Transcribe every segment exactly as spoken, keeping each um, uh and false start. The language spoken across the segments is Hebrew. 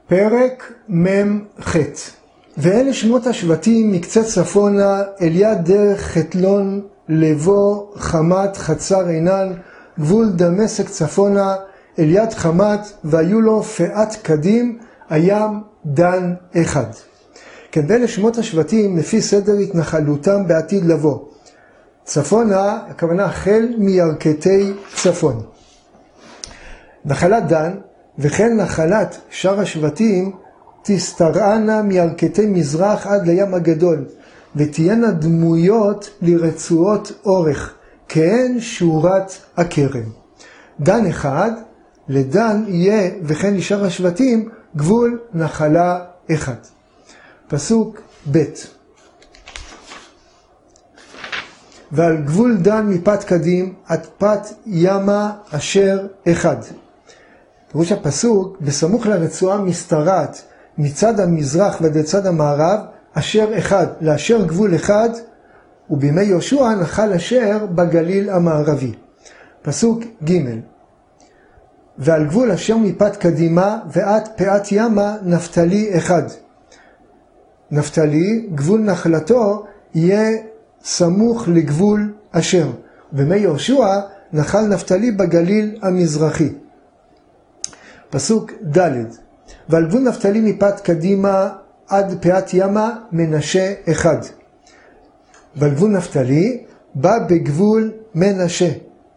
פרק ממ"ח. ואלה שמות השבטים מקצה צפונה אל יד דרך חתלון, לבוא, חמת, חצר עינן, גבול דמשק צפונה אל יד חמת, והיו לו פאת קדים, הים דן אחד. כן, ואלה שמות השבטים לפי סדר התנחלותם בעתיד לבוא. צפונה, הכוונה החל מירכתי צפון. נחלת דן, וכן נחלת שאר השבטים, תסתרענה מירכתי מזרח עד לים הגדול, ותהיינה דמויות לרצועות אורך, כהן שורת הכרם. דן אחד, לדן יהיה, וכן לשאר השבטים, גבול נחלה אחד. פסוק ב'. ועל גבול דן מפת קדים עד פת ימה אשר אחד. פירוש הפסוק, בסמוך לרצועה משתרעת מצד המזרח ועד צד המערב, אשר אחד, לאשר גבול אחד, ובימי יהושע נחל אשר בגליל המערבי. פסוק ג'. ועל גבול אשר מפת קדימה ועד פאת ימה נפתלי אחד. נפתלי, גבול נחלתו, יהיה סמוך לגבול אשר. ובימי יהושע נחל נפתלי בגליל המזרחי. פסוק ד'. ועל גבול נפתלי מפת קדימה עד פאת ימה מנשה אחד. ועל גבול נפתלי בא בגבול מנשה.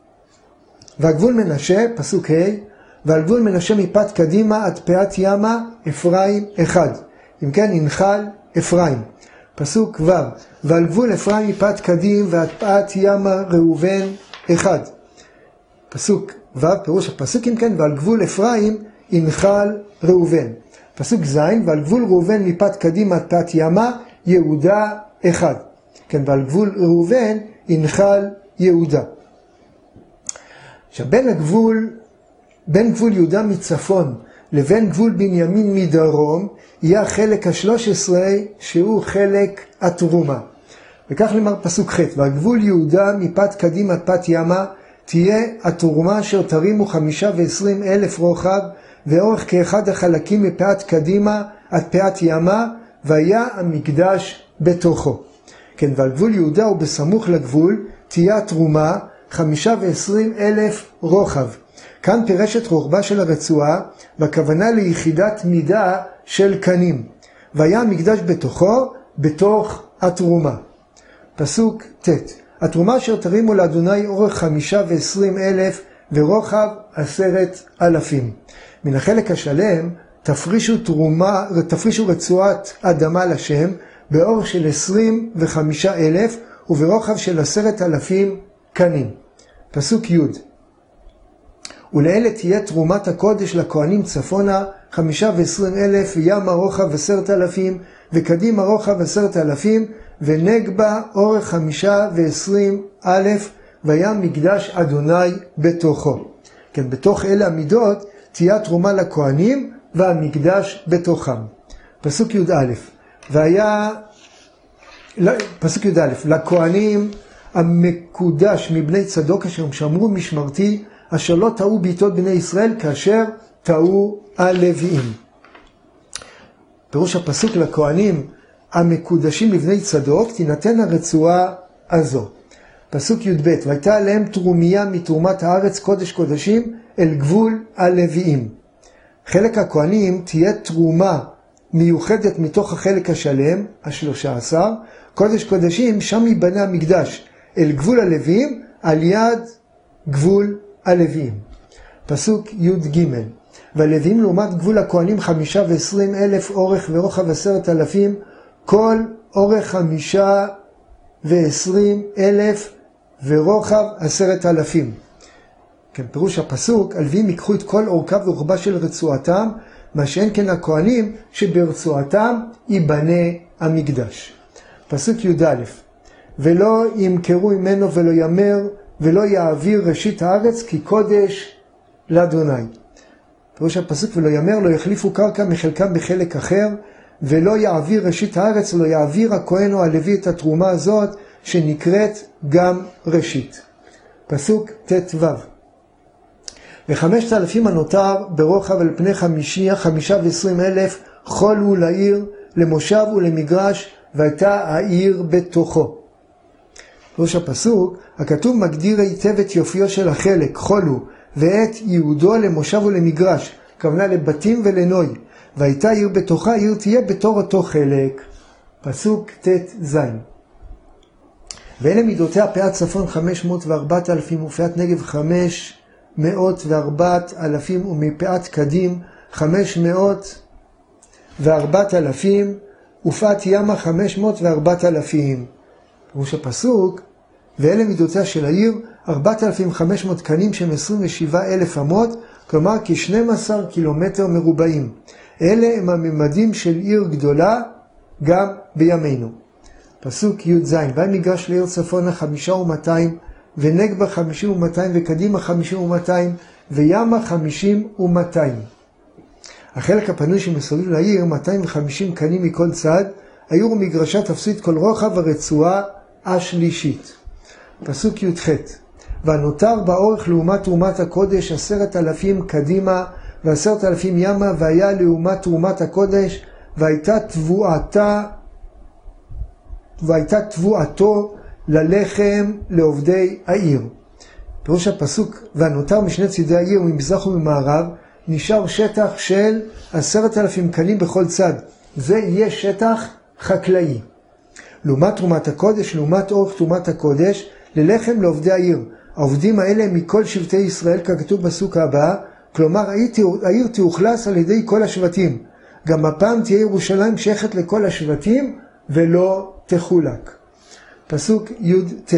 והגבול מנשה, פסוק ה', ועל גבול מנשה מפת קדימה עד פאת ימה אפרים אחד. אם כן, ינחל אפרים. פסוק ו'. ועל גבול אפרים מפת קדים ועד פאת ימה ראובן אחד. פסוק ו', פירוש הפסוק אם כן, ועל גבול אפרים ינחל ראובן. פסוק ז'. ועל גבול ראובן מפת קדים עד פאת ימה יהודה אחד. כן, ועל גבול ראובן ינחל יהודה. עכשיו, בין הגבול, בין גבול יהודה מצפון לבין גבול בנימין מדרום, יהיה החלק השלוש עשרה שהוא חלק התרומה. וכך נאמר פסוק ח'. ועל גבול יהודה מפת קדים עד פת ימה תהיה התרומה אשר תרימו חמישה ועשרים אלף רוחב ואורך כאחד החלקים מפאת קדימה עד פאת ימה, והיה המקדש בתוכו. כן, ועל גבול יהודה ובסמוך לגבול תהיה התרומה חמישה ועשרים אלף רוחב. כאן פירש את רוחבה של הרצועה, והכוונה ליחידת מידה של קנים. והיה המקדש בתוכו, בתוך התרומה. פסוק ט'. התרומה אשר תרימו לאדוני אורך חמישה ועשרים אלף ורוחב עשרת אלפים. מן החלק השלם תפרישו תרומה, תפרישו רצועת אדמה לשם באורך של עשרים וחמישה אלף וברוחב של עשרת אלפים קנים. פסוק י'. ולאלה תהיה תרומת הקודש לכהנים צפונה חמישה ועשרים אלף וימה רוחב עשרת אלפים וקדימה רוחב עשרת אלפים ונגבה אורך חמישה ועשרים אלף והיה מקדש אדוני בתוכו. כן, בתוך אלה המידות תהיה תרומה לכהנים והמקדש בתוכם. פסוק י"א. והיה, פסוק י"א, לכהנים המקודש מבני צדוק אשר שמרו משמרתי, אשר לא טעו בעיתות בני ישראל כאשר טעו הלוויים. פירוש הפסוק, לכהנים המקודשים מבני צדוק תינתן הרצועה הזו. פסוק י"ב. והייתה עליהם תרומיה מתרומת הארץ קודש קודשים אל גבול הלוויים. חלק הכהנים תהיה תרומה מיוחדת מתוך החלק השלם, השלושה עשר, קודש קודשים, שם ייבנה המקדש אל גבול הלוויים על יד גבול הלוויים. פסוק י"ג. והלוויים לעומת גבול הכהנים חמישה ועשרים אלף אורך ורוחב עשרת אלפים, כל אורך חמישה ועשרים אלף ורוחב עשרת אלפים. כן, פירוש הפסוק, הלוויים ייקחו את כל אורכה ורוחבה של רצועתם, מה שאין כן הכהנים שברצועתם ייבנה המקדש. פסוק י"א. ולא ימכרו ממנו ולא ימר ולא יעביר ראשית הארץ כי קודש לאדוני. פירוש הפסוק, ולא ימר, לא יחליפו קרקע מחלקם בחלק אחר, ולא יעביר ראשית הארץ, לא יעביר הכהן או הלוי את התרומה הזאת שנקראת גם ראשית. פסוק ט"ו. וחמשת אלפים הנותר ברוחב על פני חמישה, חמישה ועשרים אלף חול הוא לעיר, למושב ולמגרש, והייתה העיר בתוכו. ראש הפסוק, הכתוב מגדיר היטב את יופיו של החלק, חול הוא, ואת יהודו למושב ולמגרש, כוונה לבתים ולנוי, והייתה עיר בתוכה, עיר תהיה בתור אותו חלק. פסוק ת' ז'. ואלה מידותיה, פאת צפון חמש מאות וארבעת אלפים, ופאת נגב חמש מאות וארבעת אלפים, ומפאת קדים חמש מאות וארבעת אלפים, ופאת ימה חמש מאות וארבעת אלפים. פירוש הפסוק, ואלה מידותיה של העיר, ארבעת אלפים וחמש מאות קנים שהם עשרים ושבעה אלף אמות, כלומר כ-שנים עשר קילומטר מרובעים. אלה הם הממדים של עיר גדולה גם בימינו. פסוק י' ז', והמגרש לעיר צפונה חמישה ומאתיים, ונגבה חמישים ומאתיים, וקדימה חמישים ומאתיים, וימה חמישים ומאתיים. החלק הפנוי שמסביב לעיר, מאתיים וחמישים קנים מכל צד, העיר ומגרשה תפסיד כל רוחב הרצועה השלישית. פסוק י' ח', והנותר באורך לעומת תרומת הקודש עשרת אלפים קדימה ועשרת אלפים ימה, והיה לעומת תרומת הקודש, והייתה תבואתה, והייתה תבואתו ללחם לעובדי העיר. פירוש הפסוק, והנותר משני צידי העיר ממזרח וממערב, נשאר שטח של עשרת אלפים קנים בכל צד. זה יהיה שטח חקלאי. לעומת תרומת הקודש, לעומת אורך תרומת הקודש, ללחם לעובדי העיר. העובדים האלה הם מכל שבטי ישראל, ככתוב בסוק הבא, כלומר העיר תאוכלס על ידי כל השבטים. גם הפעם תהיה ירושלים שייכת לכל השבטים ולא תחולק. פסוק י' ת',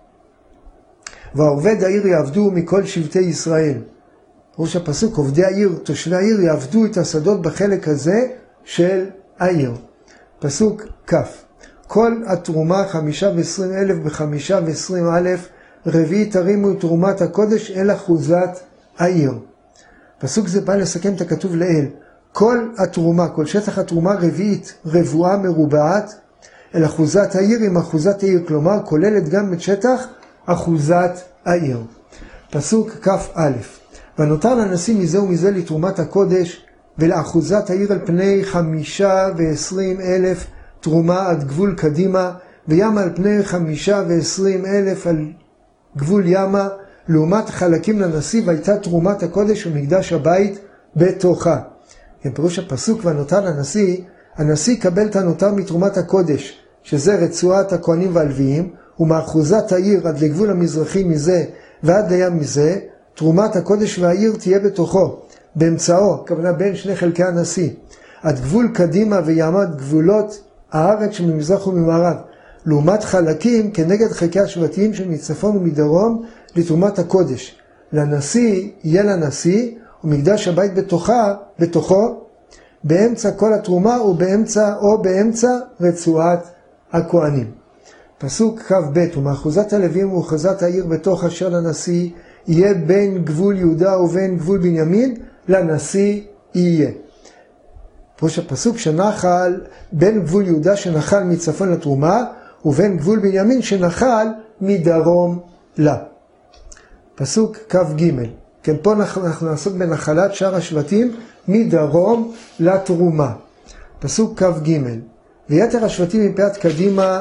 ועובד העיר יעבדו מכל שבטי ישראל. ראש הפסוק, עובדי העיר, תושבי העיר יעבדו את השדות בחלק הזה של העיר. פסוק כ', כל התרומה חמישה ועשרים אלף בחמישה ועשרים אלף, רביעי תרימו את תרומת הקודש אל אחוזת העיר. פסוק זה בא לסכם את הכתוב לאל. כל התרומה, כל שטח התרומה רביעית, רבועה מרובעת, אל אחוזת העיר עם אחוזת העיר, כלומר כוללת גם את שטח אחוזת העיר. פסוק כ"א, ונותר לנשיא מזה ומזה לתרומת הקודש ולאחוזת העיר על פני חמישה ועשרים אלף תרומה עד גבול קדימה, וימה על פני חמישה ועשרים אלף על גבול ימה, לעומת חלקים לנשיא, והייתה תרומת הקודש ומקדש הבית בתוכה. כן, פירוש הפסוק, ונותר לנשיא, הנשיא קבל את הנותר מתרומת הקודש, שזה רצועת הכהנים והלוויים, ומאחוזת העיר עד לגבול המזרחי מזה ועד לים מזה, תרומת הקודש והעיר תהיה בתוכו, באמצעו, כוונה בין שני חלקי הנשיא, עד גבול קדימה ויעמד גבולות הארץ שממזרח וממערב, לעומת חלקים כנגד חלקי השבטים שמצפון ומדרום לתרומת הקודש. לנשיא יהיה לנשיא, ומקדש הבית בתוכה, בתוכו, באמצע כל התרומה ובאמצע או באמצע רצועת הכהנים. פסוק כ"ב, ומאחוזת הלווים ומאחוזת העיר בתוך אשר לנשיא יהיה בין גבול יהודה ובין גבול בנימין, לנשיא יהיה. פירוש הפסוק, שנחל בין גבול יהודה שנחל מצפון לתרומה, ובין גבול בנימין שנחל מדרום לה. פסוק כ"ג, כן, פה אנחנו נעסוק בנחלת שאר השבטים מדרום לתרומה. פסוק כ"ג, ויתר השבטים מפאת קדימה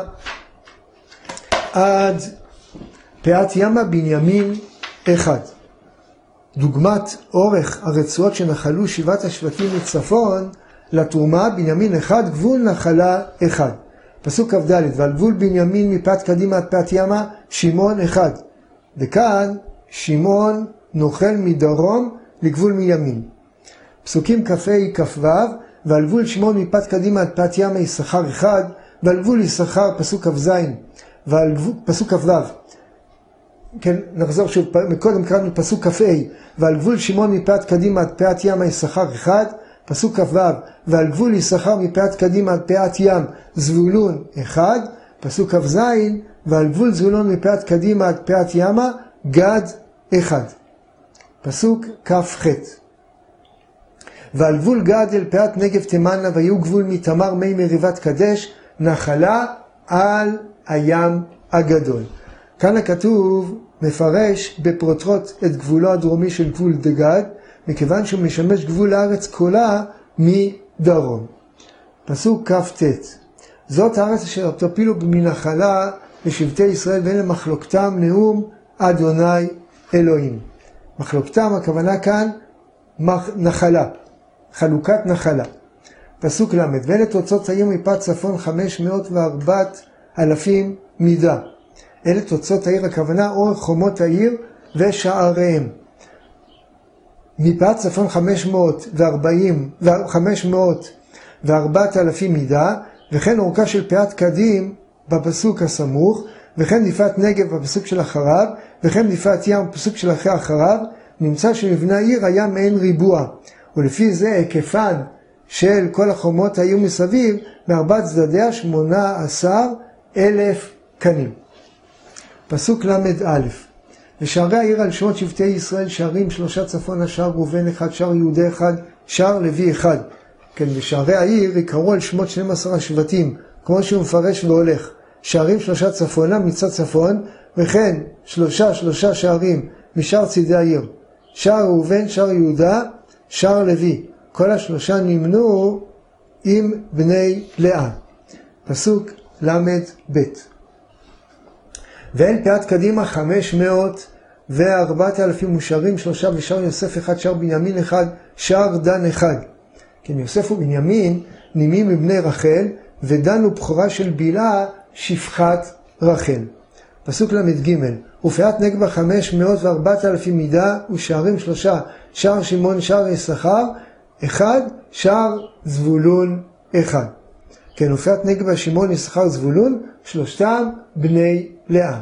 עד פאת ימה בנימין אחד. דוגמת אורך הרצועות שנחלו שבעת השבטים מצפון לתרומה, בנימין אחד, גבול נחלה אחד. פסוק כ"ד, ועל גבול בנימין מפאת קדימה עד פאת ימה שמעון אחד. וכאן שמעון נוחל מדרום לגבול מימין. פסוקים כ"ה כ"ו, ועל גבול שמעון מפאת קדימה עד פאת ימה יששכר אחד, ועל גבול יששכר פסוק כ"ז, ועל גבול, פסוק כ"ו, כן, נחזור שוב, מקודם קראנו פסוק כ"ה, ועל גבול שמעון מפאת קדימה עד פאת ימה יששכר אחד, פסוק כ"ו, ועל גבול יששכר מפאת קדימה עד פאת ים זבולון אחד, פסוק כ"ז, ועל גבול זבולון מפאת קדימה עד פאת ימה גד אחד. פסוק כ"ח, ועל גבול גד אל פאת נגב תימנה, והיו גבול מתמר מי מריבת קדש, נחלה על הים הגדול. כאן הכתוב מפרש בפרוטרוט את גבולו הדרומי של גבול דגד, מכיוון שהוא משמש גבול הארץ כולה מדרום. פסוק כ"ט: זאת הארץ אשר תפילו בנחלה לשבטי ישראל ואין למחלוקתם נאום אדוני אלוהים. מחלוקתם, הכוונה כאן נחלה, חלוקת נחלה. פסוק ל': ואלה תוצאות העיר מפת צפון חמש מאות וארבעת אלפים מידה. אלה תוצאות העיר, הכוונה אורך חומות העיר ושעריהם. מפת צפון חמש מאות וארבעים וחמש מאות וארבעת אלפים מידה, וכן אורכה של פאת קדים בפסוק הסמוך, וכן דיפת נגב בפסוק של אחריו, וכן דיפת ים בפסוק של אחרי אחריו. נמצא שמבנה העיר היה מעין ריבוע, ולפי זה היקפן של כל החומות העיר מסביב מארבע צדדיה שמונה עשר אלף קנים. פסוק למד א': ושערי העיר על שמות שבטי ישראל, שערים שלושה צפונה, שער ראובן אחד, שער יהודה אחד, שער לוי אחד. כן, ושערי העיר יקראו על שמות שנים עשר השבטים, כמו שהוא מפרש והולך. שערים שלושה צפונה מצד צפון, וכן שלושה שלושה שערים משאר צידי העיר. שער ראובן, שער יהודה, שער לוי. כל השלושה נמנו עם בני לאה. פסוק למד ב': ואין פאת קדימה חמש מאות וארבעת אלפים ושערים שלושה, ושער יוסף אחד, שער בנימין אחד, שער דן אחד. כן, יוסף ובנימין נימים מבני רחל, ודן הוא בכורה של בלעה שפחת רחל. פסוק למד ג': ופאת נגבה חמש מאות וארבעת אלפים מידה, ושערים שלושה, שער שמעון, שער יששכר אחד, שער זבולון אחד. כן, ופאת נגבה, שמעון, יששכר, זבולון, שלושתם בני לאה.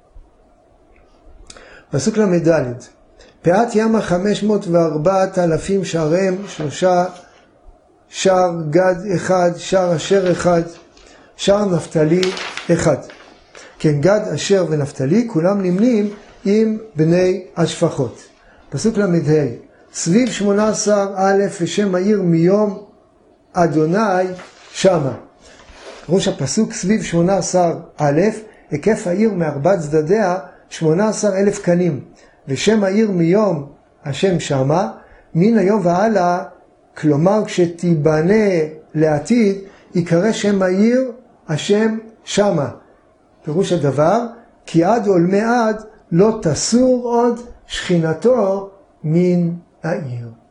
פסוק למד ד': פאת ימה חמש מאות וארבעת אלפים שעריהם שלושה, שער גד אחד, שער אשר אחד, שער נפתלי אחד. כן, גד, אשר ונפתלי כולם נמנים עם בני השפחות. פסוק למד ה': סביב שמונה עשר א' ושם העיר מיום אדוני שמה. ראש הפסוק סביב שמונה עשר א', היקף העיר מארבע צדדיה שמונה עשר אלף קנים, ושם העיר מיום השם שמה, מן היום והלאה, כלומר כשתיבנה לעתיד, יקרא שם העיר השם שמה. פירוש הדבר, כי עד עולמי עד לא תסור עוד שכינתו מן העיר.